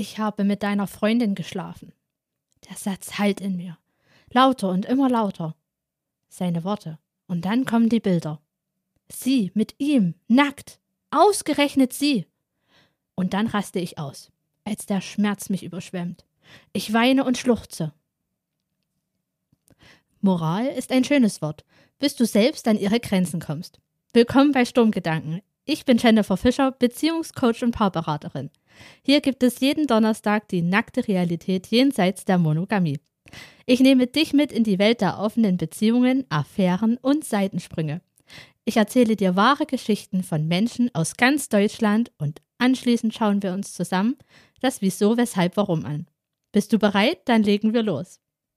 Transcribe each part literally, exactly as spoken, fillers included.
Ich habe mit deiner Freundin geschlafen. Der Satz hallt in mir. Lauter und immer lauter. Seine Worte. Und dann kommen die Bilder. Sie mit ihm, nackt. Ausgerechnet sie. Und dann raste ich aus, als der Schmerz mich überschwemmt. Ich weine und schluchze. Moral ist ein schönes Wort, bis du selbst an ihre Grenzen kommst. Willkommen bei Sturmgedanken. Ich bin Jennifer Fischer, Beziehungscoach und Paarberaterin. Hier gibt es jeden Donnerstag die nackte Realität jenseits der Monogamie. Ich nehme dich mit in die Welt der offenen Beziehungen, Affären und Seitensprünge. Ich erzähle dir wahre Geschichten von Menschen aus ganz Deutschland und anschließend schauen wir uns zusammen das Wieso, Weshalb, Warum an. Bist du bereit? Dann legen wir los.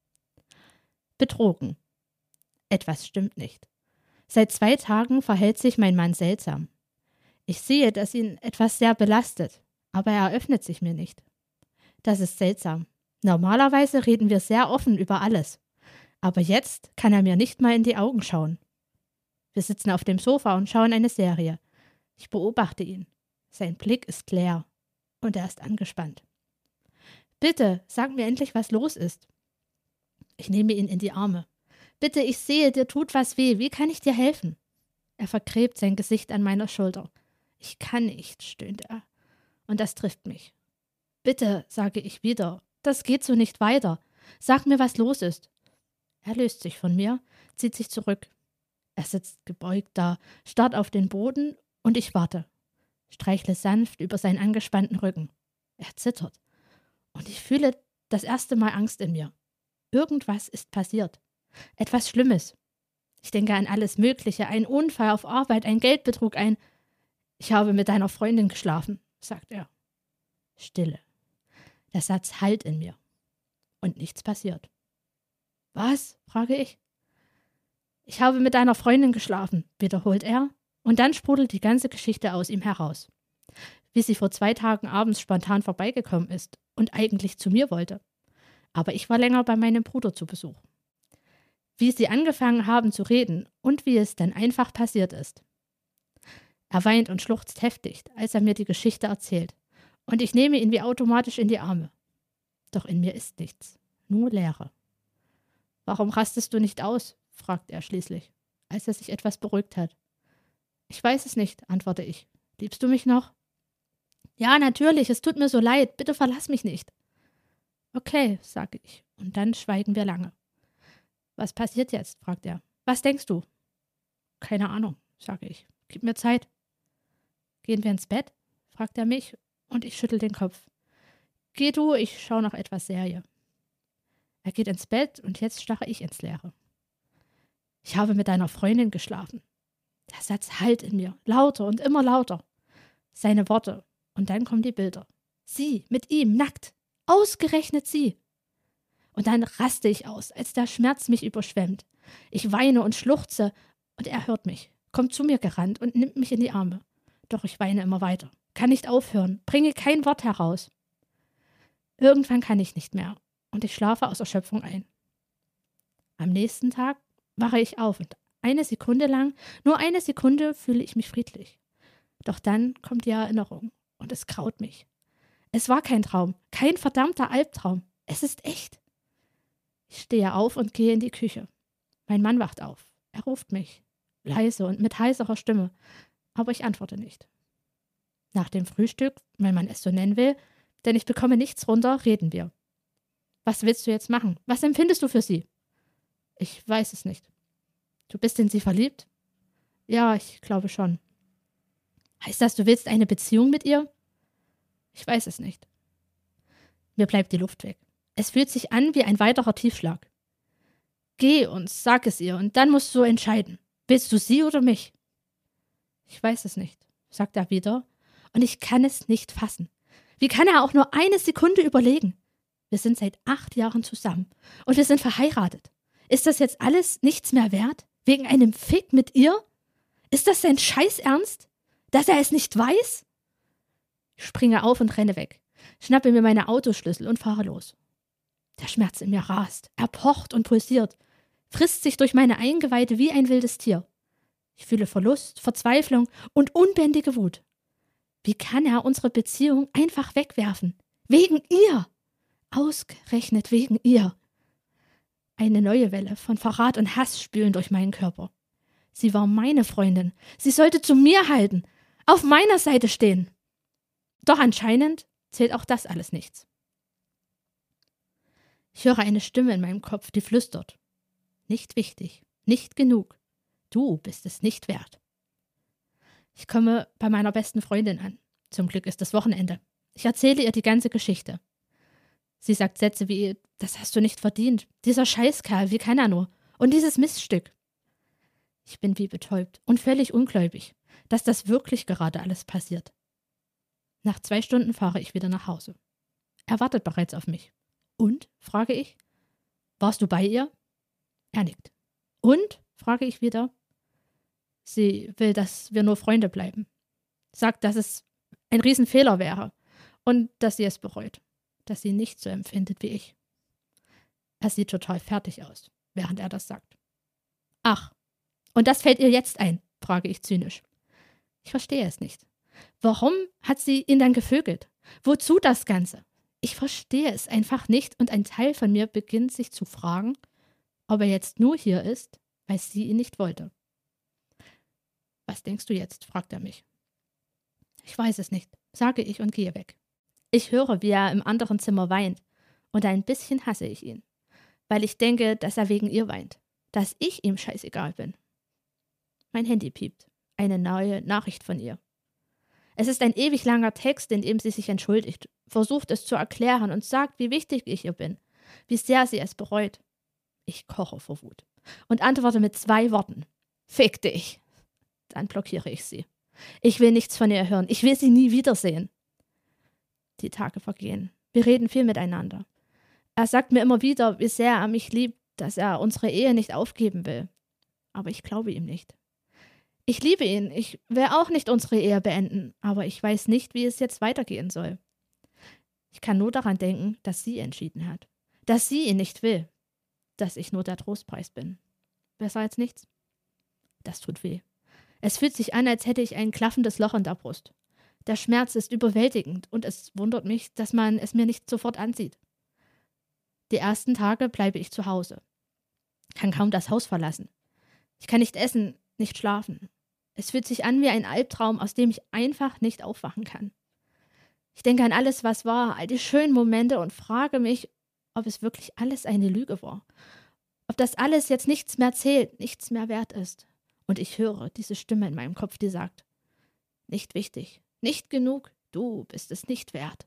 Betrogen. Etwas stimmt nicht. Seit zwei Tagen verhält sich mein Mann seltsam. Ich sehe, dass ihn etwas sehr belastet, aber er öffnet sich mir nicht. Das ist seltsam. Normalerweise reden wir sehr offen über alles, aber jetzt kann er mir nicht mal in die Augen schauen. Wir sitzen auf dem Sofa und schauen eine Serie. Ich beobachte ihn. Sein Blick ist leer und er ist angespannt. Bitte, sag mir endlich, was los ist. Ich nehme ihn in die Arme. Bitte, ich sehe, dir tut was weh. Wie kann ich dir helfen? Er vergräbt sein Gesicht an meiner Schulter. Ich kann nicht, stöhnt er. Und das trifft mich. Bitte, sage ich wieder, das geht so nicht weiter. Sag mir, was los ist. Er löst sich von mir, zieht sich zurück. Er sitzt gebeugt da, starrt auf den Boden und ich warte. Streichle sanft über seinen angespannten Rücken. Er zittert. Und ich fühle das erste Mal Angst in mir. Irgendwas ist passiert. Etwas Schlimmes. Ich denke an alles Mögliche, ein Unfall auf Arbeit, ein Geldbetrug, ein... Ich habe mit deiner Freundin geschlafen, sagt er. Stille. Der Satz hallt in mir. Und nichts passiert. Was? Frage ich. Ich habe mit deiner Freundin geschlafen, wiederholt er, und dann sprudelt die ganze Geschichte aus ihm heraus. Wie sie vor zwei Tagen abends spontan vorbeigekommen ist und eigentlich zu mir wollte. Aber ich war länger bei meinem Bruder zu Besuch. Wie sie angefangen haben zu reden und wie es dann einfach passiert ist. Er weint und schluchzt heftig, als er mir die Geschichte erzählt, und ich nehme ihn wie automatisch in die Arme. Doch in mir ist nichts, nur Leere. »Warum rastest du nicht aus?« fragt er schließlich, als er sich etwas beruhigt hat. »Ich weiß es nicht«, antworte ich. »Liebst du mich noch?« »Ja, natürlich, es tut mir so leid, bitte verlass mich nicht.« »Okay«, sage ich, und dann schweigen wir lange. »Was passiert jetzt?« fragt er. »Was denkst du?« »Keine Ahnung«, sage ich. »Gib mir Zeit.« »Gehen wir ins Bett?« fragt er mich, und ich schüttel den Kopf. »Geh du, ich schaue noch etwas Serie.« Er geht ins Bett und jetzt starre ich ins Leere. Ich habe mit deiner Freundin geschlafen. Der Satz hallt in mir, lauter und immer lauter. Seine Worte, und dann kommen die Bilder. Sie, mit ihm, nackt. Ausgerechnet sie. Und dann raste ich aus, als der Schmerz mich überschwemmt. Ich weine und schluchze, und er hört mich, kommt zu mir gerannt und nimmt mich in die Arme. Doch ich weine immer weiter, kann nicht aufhören, bringe kein Wort heraus. Irgendwann kann ich nicht mehr, und ich schlafe aus Erschöpfung ein. Am nächsten Tag wache ich auf, und eine Sekunde lang, nur eine Sekunde, fühle ich mich friedlich. Doch dann kommt die Erinnerung, und es graut mich. Es war kein Traum, kein verdammter Albtraum, es ist echt. Ich stehe auf und gehe in die Küche. Mein Mann wacht auf. Er ruft mich, leise und mit heiserer Stimme, aber ich antworte nicht. Nach dem Frühstück, wenn man es so nennen will, denn ich bekomme nichts runter, reden wir. Was willst du jetzt machen? Was empfindest du für sie? Ich weiß es nicht. Du bist in sie verliebt? Ja, ich glaube schon. Heißt das, du willst eine Beziehung mit ihr? Ich weiß es nicht. Mir bleibt die Luft weg. Es fühlt sich an wie ein weiterer Tiefschlag. Geh und sag es ihr, und dann musst du entscheiden. Willst du sie oder mich? Ich weiß es nicht, sagt er wieder, und ich kann es nicht fassen. Wie kann er auch nur eine Sekunde überlegen? Wir sind seit acht Jahren zusammen und wir sind verheiratet. Ist das jetzt alles nichts mehr wert? Wegen einem Fick mit ihr? Ist das sein Scheißernst? Dass er es nicht weiß? Ich springe auf und renne weg, schnappe mir meine Autoschlüssel und fahre los. Der Schmerz in mir rast, er pocht und pulsiert, frisst sich durch meine Eingeweide wie ein wildes Tier. Ich fühle Verlust, Verzweiflung und unbändige Wut. Wie kann er unsere Beziehung einfach wegwerfen? Wegen ihr! Ausgerechnet wegen ihr! Eine neue Welle von Verrat und Hass spülen durch meinen Körper. Sie war meine Freundin. Sie sollte zu mir halten, auf meiner Seite stehen. Doch anscheinend zählt auch das alles nichts. Ich höre eine Stimme in meinem Kopf, die flüstert. Nicht wichtig, nicht genug. Du bist es nicht wert. Ich komme bei meiner besten Freundin an. Zum Glück ist es Wochenende. Ich erzähle ihr die ganze Geschichte. Sie sagt Sätze wie, das hast du nicht verdient. Dieser Scheißkerl, wie kann er nur? Und dieses Miststück. Ich bin wie betäubt und völlig ungläubig, dass das wirklich gerade alles passiert. Nach zwei Stunden fahre ich wieder nach Hause. Er wartet bereits auf mich. Und? Frage ich. Warst du bei ihr? Er nickt. Und? Frage ich wieder. Sie will, dass wir nur Freunde bleiben. Sagt, dass es ein Riesenfehler wäre und dass sie es bereut, dass sie nicht so empfindet wie ich. Er sieht total fertig aus, während er das sagt. Ach, und das fällt ihr jetzt ein, frage ich zynisch. Ich verstehe es nicht. Warum hat sie ihn dann gevögelt? Wozu das Ganze? Ich verstehe es einfach nicht und ein Teil von mir beginnt sich zu fragen, ob er jetzt nur hier ist, weil sie ihn nicht wollte. Was denkst du jetzt? Fragt er mich. Ich weiß es nicht, sage ich und gehe weg. Ich höre, wie er im anderen Zimmer weint und ein bisschen hasse ich ihn, weil ich denke, dass er wegen ihr weint, dass ich ihm scheißegal bin. Mein Handy piept. Eine neue Nachricht von ihr. Es ist ein ewig langer Text, in dem sie sich entschuldigt, versucht es zu erklären und sagt, wie wichtig ich ihr bin, wie sehr sie es bereut. Ich koche vor Wut und antworte mit zwei Worten. Fick dich. Dann blockiere ich sie. Ich will nichts von ihr hören. Ich will sie nie wiedersehen. Die Tage vergehen. Wir reden viel miteinander. Er sagt mir immer wieder, wie sehr er mich liebt, dass er unsere Ehe nicht aufgeben will. Aber ich glaube ihm nicht. Ich liebe ihn. Ich will auch nicht unsere Ehe beenden, aber ich weiß nicht, wie es jetzt weitergehen soll. Ich kann nur daran denken, dass sie entschieden hat. Dass sie ihn nicht will. Dass ich nur der Trostpreis bin. Besser als nichts? Das tut weh. Es fühlt sich an, als hätte ich ein klaffendes Loch in der Brust. Der Schmerz ist überwältigend und es wundert mich, dass man es mir nicht sofort ansieht. Die ersten Tage bleibe ich zu Hause. Kann kaum das Haus verlassen. Ich kann nicht essen, nicht schlafen. Es fühlt sich an wie ein Albtraum, aus dem ich einfach nicht aufwachen kann. Ich denke an alles, was war, all die schönen Momente und frage mich, ob es wirklich alles eine Lüge war. Ob das alles jetzt nichts mehr zählt, nichts mehr wert ist. Und ich höre diese Stimme in meinem Kopf, die sagt, nicht wichtig, nicht genug, du bist es nicht wert.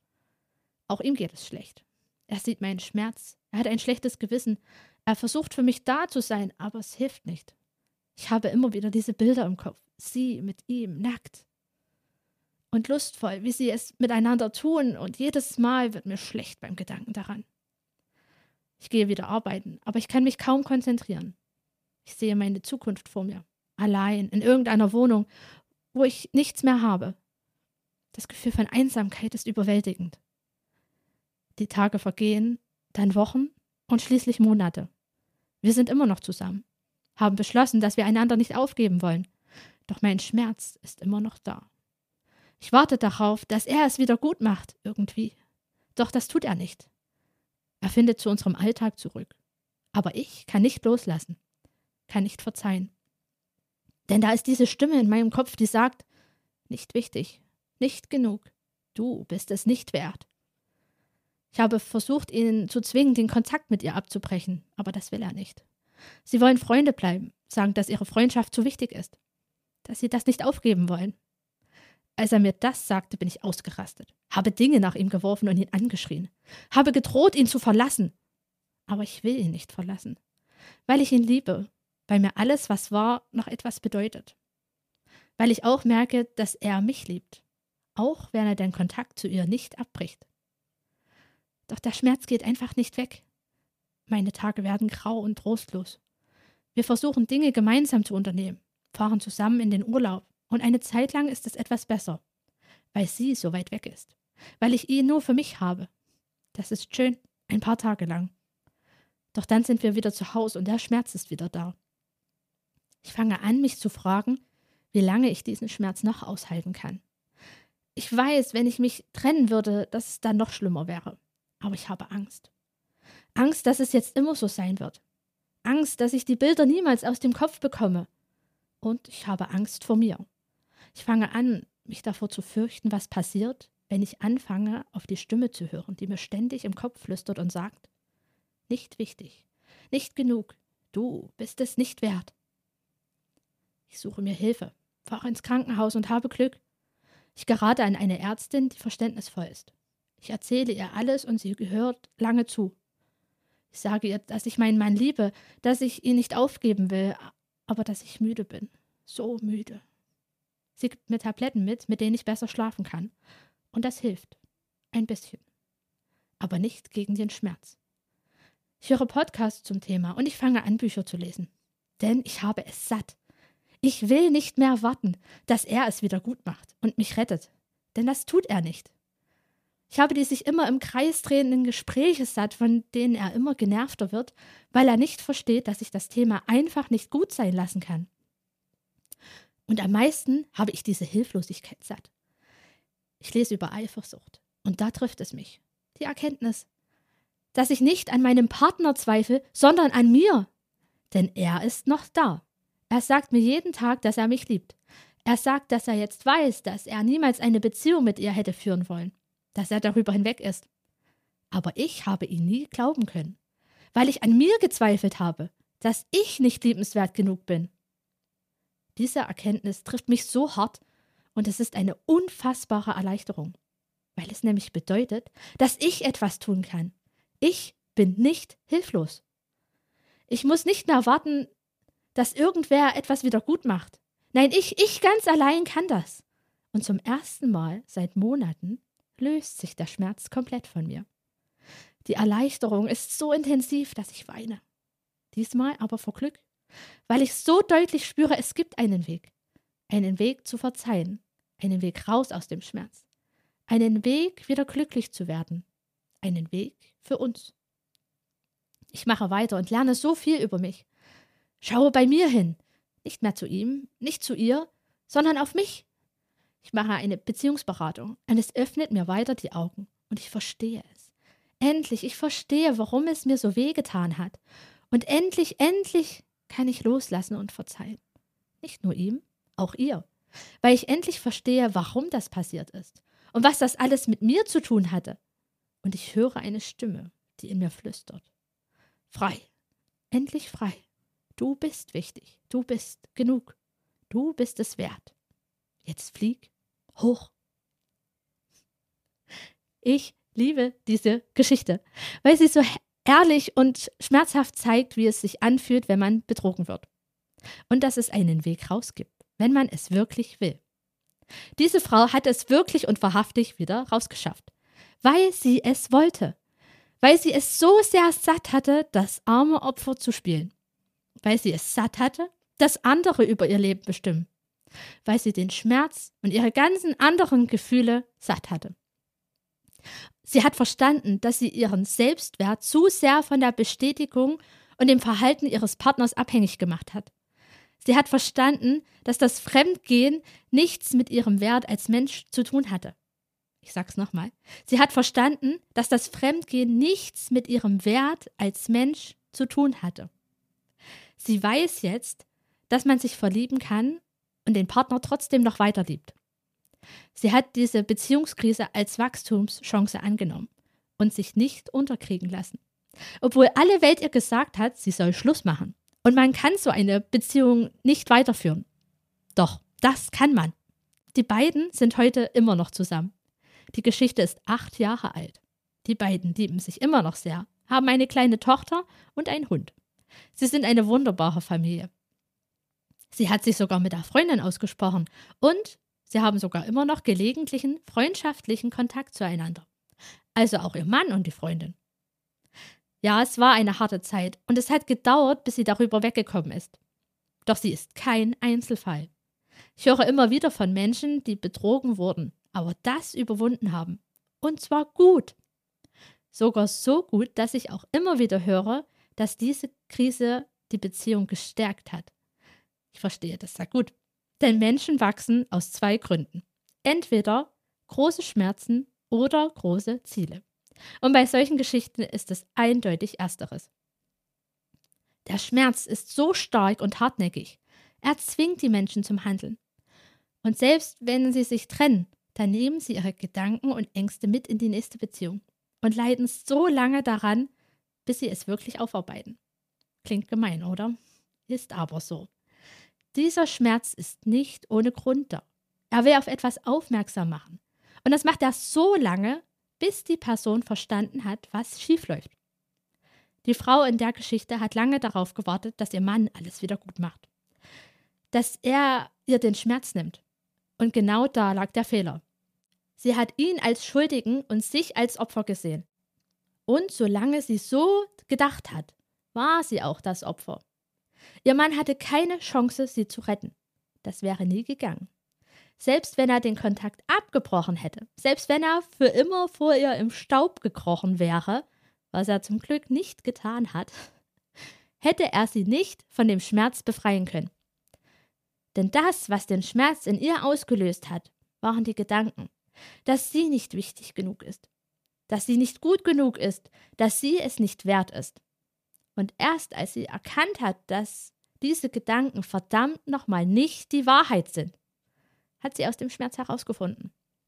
Auch ihm geht es schlecht. Er sieht meinen Schmerz, er hat ein schlechtes Gewissen, er versucht für mich da zu sein, aber es hilft nicht. Ich habe immer wieder diese Bilder im Kopf, sie mit ihm, nackt und lustvoll, wie sie es miteinander tun, und jedes Mal wird mir schlecht beim Gedanken daran. Ich gehe wieder arbeiten, aber ich kann mich kaum konzentrieren. Ich sehe meine Zukunft vor mir, allein in irgendeiner Wohnung, wo ich nichts mehr habe. Das Gefühl von Einsamkeit ist überwältigend. Die Tage vergehen, dann Wochen und schließlich Monate. Wir sind immer noch zusammen, haben beschlossen, dass wir einander nicht aufgeben wollen. Doch mein Schmerz ist immer noch da. Ich warte darauf, dass er es wieder gut macht, irgendwie. Doch das tut er nicht. Er findet zu unserem Alltag zurück. Aber ich kann nicht loslassen, kann nicht verzeihen. Denn da ist diese Stimme in meinem Kopf, die sagt, nicht wichtig, nicht genug, du bist es nicht wert. Ich habe versucht, ihn zu zwingen, den Kontakt mit ihr abzubrechen, aber das will er nicht. Sie wollen Freunde bleiben, sagen, dass ihre Freundschaft zu wichtig ist, dass sie das nicht aufgeben wollen. Als er mir das sagte, bin ich ausgerastet, habe Dinge nach ihm geworfen und ihn angeschrien, habe gedroht, ihn zu verlassen. Aber ich will ihn nicht verlassen, weil ich ihn liebe, weil mir alles, was war, noch etwas bedeutet. Weil ich auch merke, dass er mich liebt, auch wenn er den Kontakt zu ihr nicht abbricht. Doch der Schmerz geht einfach nicht weg. Meine Tage werden grau und trostlos. Wir versuchen, Dinge gemeinsam zu unternehmen, fahren zusammen in den Urlaub, und eine Zeit lang ist es etwas besser, weil sie so weit weg ist, weil ich ihn nur für mich habe. Das ist schön, ein paar Tage lang. Doch dann sind wir wieder zu Hause und der Schmerz ist wieder da. Ich fange an, mich zu fragen, wie lange ich diesen Schmerz noch aushalten kann. Ich weiß, wenn ich mich trennen würde, dass es dann noch schlimmer wäre. Aber ich habe Angst. Angst, dass es jetzt immer so sein wird. Angst, dass ich die Bilder niemals aus dem Kopf bekomme. Und ich habe Angst vor mir. Ich fange an, mich davor zu fürchten, was passiert, wenn ich anfange, auf die Stimme zu hören, die mir ständig im Kopf flüstert und sagt, nicht wichtig, nicht genug, du bist es nicht wert. Ich suche mir Hilfe, fahre ins Krankenhaus und habe Glück. Ich gerate an eine Ärztin, die verständnisvoll ist. Ich erzähle ihr alles und sie gehört lange zu. Ich sage ihr, dass ich meinen Mann liebe, dass ich ihn nicht aufgeben will, aber dass ich müde bin. So müde. Sie gibt mir Tabletten mit, mit denen ich besser schlafen kann. Und das hilft. Ein bisschen. Aber nicht gegen den Schmerz. Ich höre Podcasts zum Thema und ich fange an, Bücher zu lesen. Denn ich habe es satt. Ich will nicht mehr warten, dass er es wieder gut macht und mich rettet. Denn das tut er nicht. Ich habe die sich immer im Kreis drehenden Gespräche satt, von denen er immer genervter wird, weil er nicht versteht, dass ich das Thema einfach nicht gut sein lassen kann. Und am meisten habe ich diese Hilflosigkeit satt. Ich lese über Eifersucht und da trifft es mich. Die Erkenntnis, dass ich nicht an meinem Partner zweifle, sondern an mir. Denn er ist noch da. Er sagt mir jeden Tag, dass er mich liebt. Er sagt, dass er jetzt weiß, dass er niemals eine Beziehung mit ihr hätte führen wollen. Dass er darüber hinweg ist. Aber ich habe ihn nie glauben können, weil ich an mir gezweifelt habe, dass ich nicht liebenswert genug bin. Diese Erkenntnis trifft mich so hart und es ist eine unfassbare Erleichterung, weil es nämlich bedeutet, dass ich etwas tun kann. Ich bin nicht hilflos. Ich muss nicht mehr warten, dass irgendwer etwas wieder gut macht. Nein, ich, ich ganz allein kann das. Und zum ersten Mal seit Monaten löst sich der Schmerz komplett von mir. Die Erleichterung ist so intensiv, dass ich weine. Diesmal aber vor Glück, weil ich so deutlich spüre, es gibt einen Weg. Einen Weg zu verzeihen, einen Weg raus aus dem Schmerz, einen Weg, wieder glücklich zu werden, einen Weg für uns. Ich mache weiter und lerne so viel über mich. Schaue bei mir hin, nicht mehr zu ihm, nicht zu ihr, sondern auf mich. Ich mache eine Beziehungsberatung und es öffnet mir weiter die Augen und ich verstehe es. Endlich, ich verstehe, warum es mir so wehgetan hat. Und endlich, endlich kann ich loslassen und verzeihen. Nicht nur ihm, auch ihr. Weil ich endlich verstehe, warum das passiert ist und was das alles mit mir zu tun hatte. Und ich höre eine Stimme, die in mir flüstert. Frei, endlich frei. Du bist wichtig, du bist genug. Du bist es wert. Jetzt flieg hoch. Ich liebe diese Geschichte, weil sie so ehrlich und schmerzhaft zeigt, wie es sich anfühlt, wenn man betrogen wird. Und dass es einen Weg raus gibt, wenn man es wirklich will. Diese Frau hat es wirklich und wahrhaftig wieder rausgeschafft, weil sie es wollte. Weil sie es so sehr satt hatte, das arme Opfer zu spielen. Weil sie es satt hatte, dass andere über ihr Leben bestimmen. Weil sie den Schmerz und ihre ganzen anderen Gefühle satt hatte. Sie hat verstanden, dass sie ihren Selbstwert zu sehr von der Bestätigung und dem Verhalten ihres Partners abhängig gemacht hat. Sie hat verstanden, dass das Fremdgehen nichts mit ihrem Wert als Mensch zu tun hatte. Ich sag's nochmal. Sie hat verstanden, dass das Fremdgehen nichts mit ihrem Wert als Mensch zu tun hatte. Sie weiß jetzt, dass man sich verlieben kann und den Partner trotzdem noch weiter liebt. Sie hat diese Beziehungskrise als Wachstumschance angenommen und sich nicht unterkriegen lassen. Obwohl alle Welt ihr gesagt hat, sie soll Schluss machen. Und man kann so eine Beziehung nicht weiterführen. Doch, das kann man. Die beiden sind heute immer noch zusammen. Die Geschichte ist acht Jahre alt. Die beiden lieben sich immer noch sehr, haben eine kleine Tochter und einen Hund. Sie sind eine wunderbare Familie. Sie hat sich sogar mit der Freundin ausgesprochen und sie haben sogar immer noch gelegentlichen, freundschaftlichen Kontakt zueinander. Also auch ihr Mann und die Freundin. Ja, es war eine harte Zeit und es hat gedauert, bis sie darüber weggekommen ist. Doch sie ist kein Einzelfall. Ich höre immer wieder von Menschen, die betrogen wurden, aber das überwunden haben. Und zwar gut. Sogar so gut, dass ich auch immer wieder höre, dass diese Krise die Beziehung gestärkt hat. Ich verstehe das sehr gut. Denn Menschen wachsen aus zwei Gründen. Entweder, große Schmerzen oder große Ziele. Und bei solchen Geschichten ist es eindeutig Ersteres. Der Schmerz ist so stark und hartnäckig. Er zwingt die Menschen zum Handeln. Und selbst wenn sie sich trennen, dann nehmen sie ihre Gedanken und Ängste mit in die nächste Beziehung und leiden so lange daran, bis sie es wirklich aufarbeiten. Klingt gemein, oder? Ist aber so. Dieser Schmerz ist nicht ohne Grund da. Er will auf etwas aufmerksam machen. Und das macht er so lange, bis die Person verstanden hat, was schiefläuft. Die Frau in der Geschichte hat lange darauf gewartet, dass ihr Mann alles wieder gut macht. Dass er ihr den Schmerz nimmt. Und genau da lag der Fehler. Sie hat ihn als Schuldigen und sich als Opfer gesehen. Und solange sie so gedacht hat, war sie auch das Opfer. Ihr Mann hatte keine Chance, sie zu retten. Das wäre nie gegangen. Selbst wenn er den Kontakt abgebrochen hätte, selbst wenn er für immer vor ihr im Staub gekrochen wäre, was er zum Glück nicht getan hat, hätte er sie nicht von dem Schmerz befreien können. Denn das, was den Schmerz in ihr ausgelöst hat, waren die Gedanken, dass sie nicht wichtig genug ist, dass sie nicht gut genug ist, dass sie es nicht wert ist. Und erst als sie erkannt hat, dass diese Gedanken verdammt nochmal nicht die Wahrheit sind, hat sie aus dem Schmerz herausgefunden.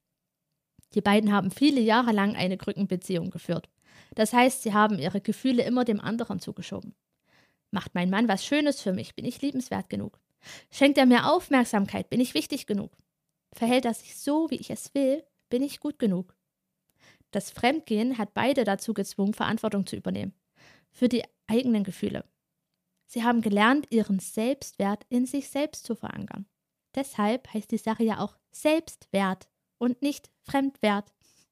Die beiden haben viele Jahre lang eine Krückenbeziehung geführt. Das heißt, sie haben ihre Gefühle immer dem anderen zugeschoben. Macht mein Mann was Schönes für mich, bin ich liebenswert genug? Schenkt er mir Aufmerksamkeit, bin ich wichtig genug? Verhält er sich so, wie ich es will, bin ich gut genug? Das Fremdgehen hat beide dazu gezwungen, Verantwortung zu übernehmen. Für die eigenen Gefühle. Sie haben gelernt, ihren Selbstwert in sich selbst zu verankern. Deshalb heißt die Sache ja auch Selbstwert und nicht Fremdwert.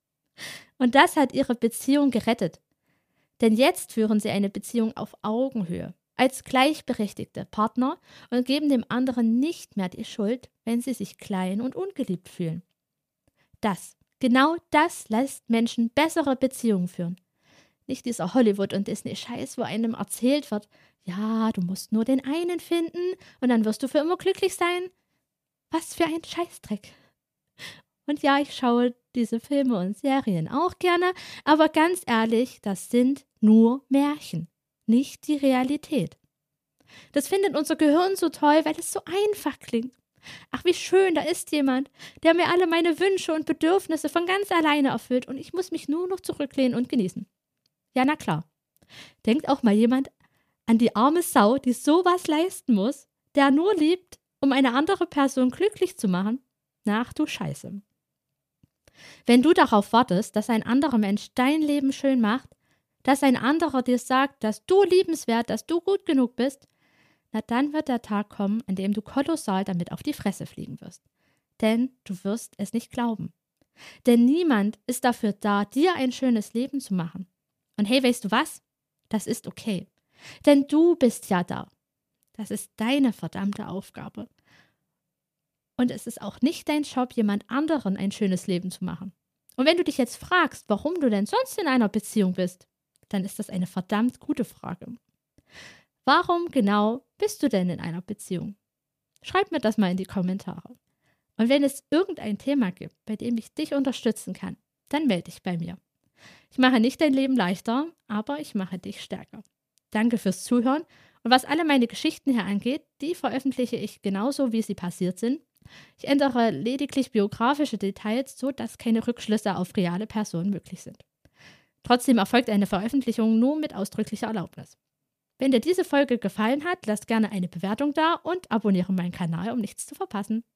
Und das hat ihre Beziehung gerettet. Denn jetzt führen sie eine Beziehung auf Augenhöhe, als gleichberechtigte Partner und geben dem anderen nicht mehr die Schuld, wenn sie sich klein und ungeliebt fühlen. Das, genau das lässt Menschen bessere Beziehungen führen. Nicht dieser Hollywood- und Disney-Scheiß, wo einem erzählt wird, ja, du musst nur den einen finden und dann wirst du für immer glücklich sein. Was für ein Scheißdreck. Und ja, ich schaue diese Filme und Serien auch gerne, aber ganz ehrlich, das sind nur Märchen, nicht die Realität. Das findet unser Gehirn so toll, weil es so einfach klingt. Ach, wie schön, da ist jemand, der mir alle meine Wünsche und Bedürfnisse von ganz alleine erfüllt und ich muss mich nur noch zurücklehnen und genießen. Ja, na klar. Denkt auch mal jemand an die arme Sau, die sowas leisten muss, der nur liebt, um eine andere Person glücklich zu machen? Ach du Scheiße. Wenn du darauf wartest, dass ein anderer Mensch dein Leben schön macht, dass ein anderer dir sagt, dass du liebenswert, dass du gut genug bist, na dann wird der Tag kommen, an dem du kolossal damit auf die Fresse fliegen wirst. Denn du wirst es nicht glauben. Denn niemand ist dafür da, dir ein schönes Leben zu machen. Und hey, weißt du was? Das ist okay. Denn du bist ja da. Das ist deine verdammte Aufgabe. Und es ist auch nicht dein Job, jemand anderen ein schönes Leben zu machen. Und wenn du dich jetzt fragst, warum du denn sonst in einer Beziehung bist, dann ist das eine verdammt gute Frage. Warum genau bist du denn in einer Beziehung? Schreib mir das mal in die Kommentare. Und wenn es irgendein Thema gibt, bei dem ich dich unterstützen kann, dann melde dich bei mir. Ich mache nicht dein Leben leichter, aber ich mache dich stärker. Danke fürs Zuhören und was alle meine Geschichten hier angeht, die veröffentliche ich genauso, wie sie passiert sind. Ich ändere lediglich biografische Details, so dass keine Rückschlüsse auf reale Personen möglich sind. Trotzdem erfolgt eine Veröffentlichung nur mit ausdrücklicher Erlaubnis. Wenn dir diese Folge gefallen hat, lass gerne eine Bewertung da und abonniere meinen Kanal, um nichts zu verpassen.